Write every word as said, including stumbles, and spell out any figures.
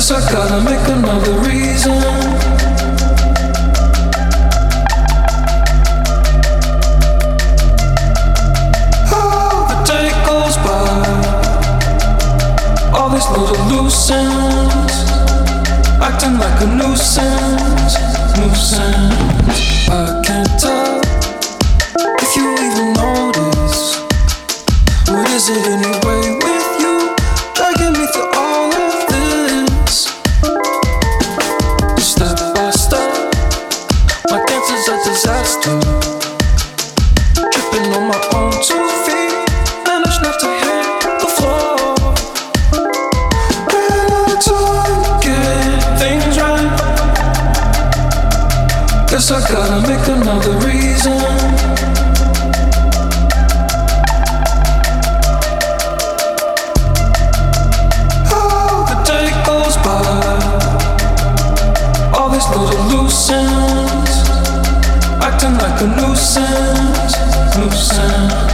Guess I gotta make another reason. Oh, the day goes by, all these little loose ends, acting like a nuisance, nuisance. I can't tell if you even notice. What is it anyway with you, dragging me through all of this? Step by step, my dance is a disaster. Tripping on my own two feet, managed not to hit the floor. Ran out of time to get things right. Guess I gotta make another reason. Little loose ends, acting like a nuisance, nuisance.